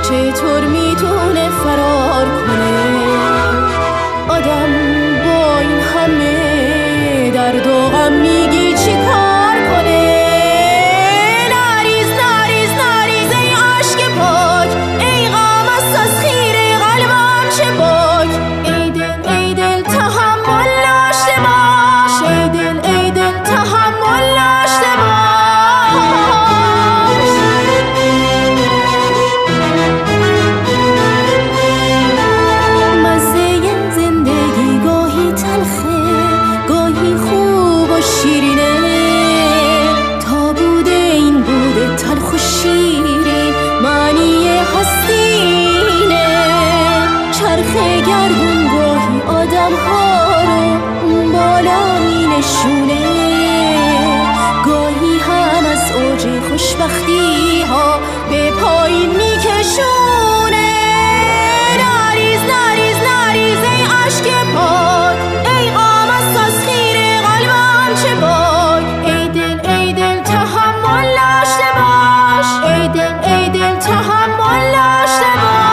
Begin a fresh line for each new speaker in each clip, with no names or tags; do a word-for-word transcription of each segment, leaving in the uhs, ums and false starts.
چطور میتونه فرار کنه؟ آدم با این همه درد و غم میگی چی کار کنه؟ نریز نریز نریز ای عشق پاک، ای غم است از خیره قلبم چه باک. ای دل ای دل تحمل داشته باش، ای دل ای دل تحمل داشته باش. مزه زندگی گاهی تلخه، گاهی خوب و شیرینه. تا بوده این بوده تلخ و شیرین، معنی هستینه. چرخه گردون گاهی آدم ها رو اون بالا می نشونه، گاهی هم از اوج خوشبختی ها به پایین می کشونه. نریز نریز نریز ای عشق پاک، ای غم است از خیره قلبم چه باک. ای دل ای دل تحمل داشته باش، ای دل ای دل تحمل داشته باش.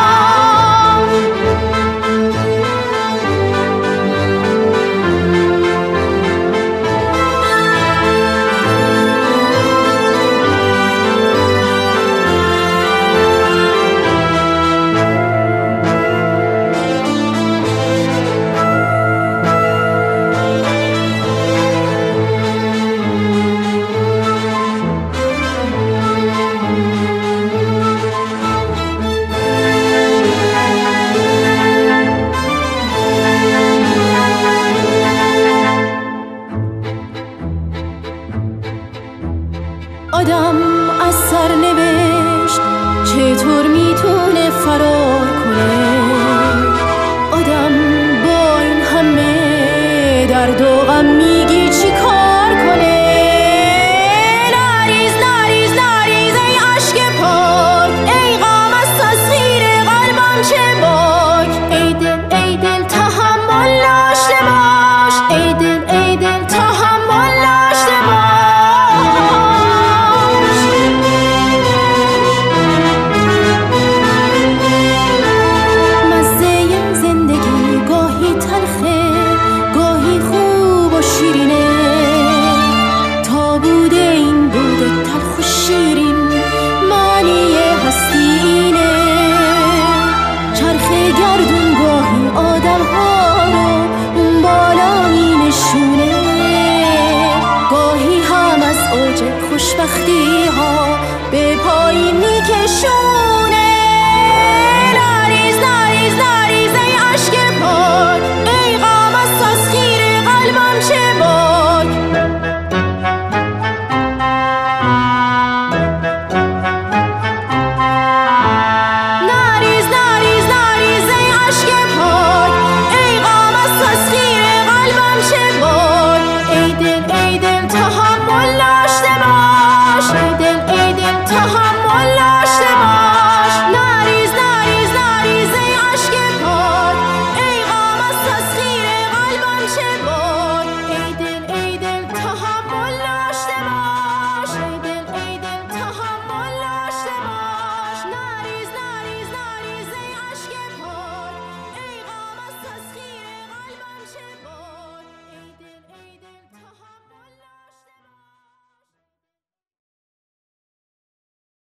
آدم از سرنوشت چطور میتونه فرار کنه؟ آدم با این همه درد و غم